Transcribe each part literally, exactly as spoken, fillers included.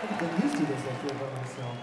I've been used to this, I feel, by myself.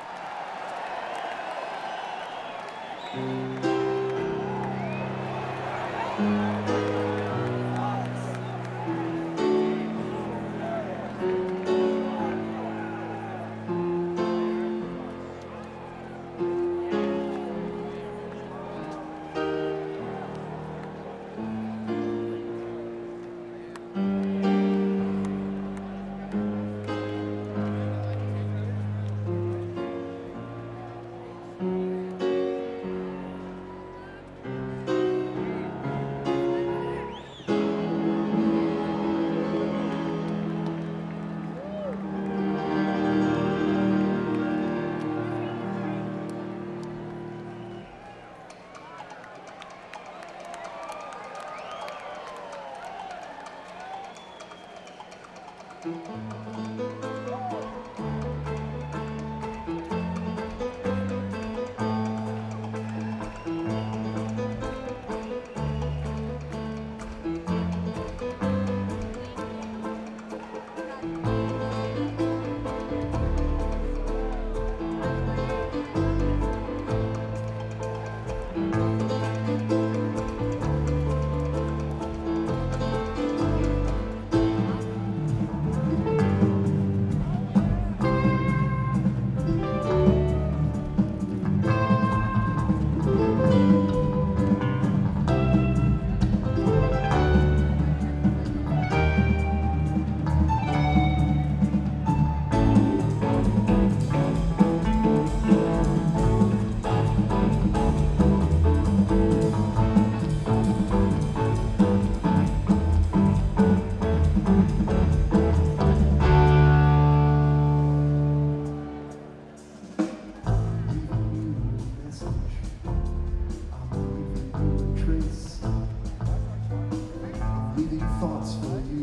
Thoughts for you.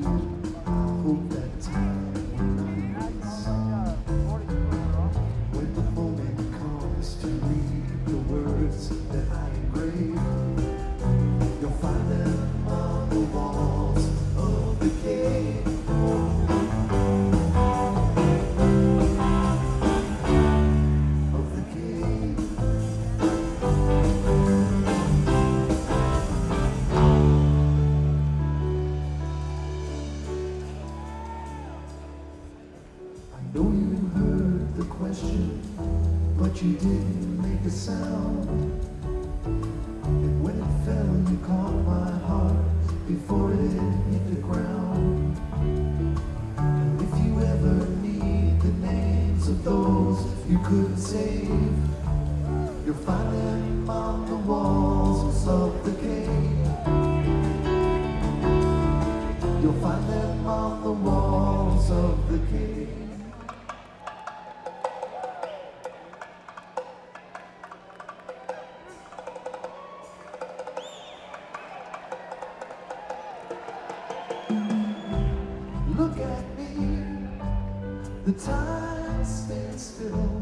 Hope that time will not erase. When the moment comes to read the words that I engrave, you'll find them on the walls of the cave. Of the cave. I know you heard the question, but you didn't make a sound. And when it fell, you caught my heart before it hit the ground. And if you ever need the names of those you couldn't save, you'll find them on the walls of the cave. You'll find them on the walls of the cave. Look at me, the time stands still.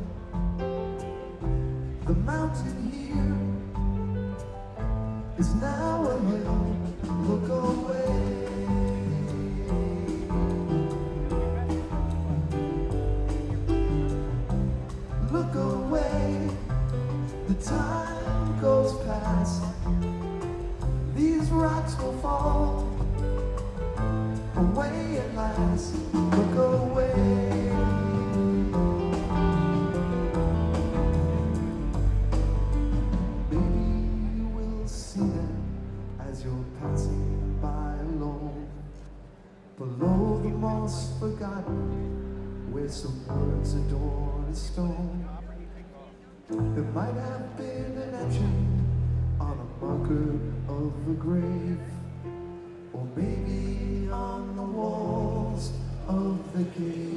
The mountain here is now a hill. Look away. Look away. The time goes past. These rocks will fall away at last. Look away. Maybe you will see them as you're passing by alone. Below the moss forgotten, where some words adorn a stone. There might have been an etching on a marker of a grave, or maybe on the walls of the cave.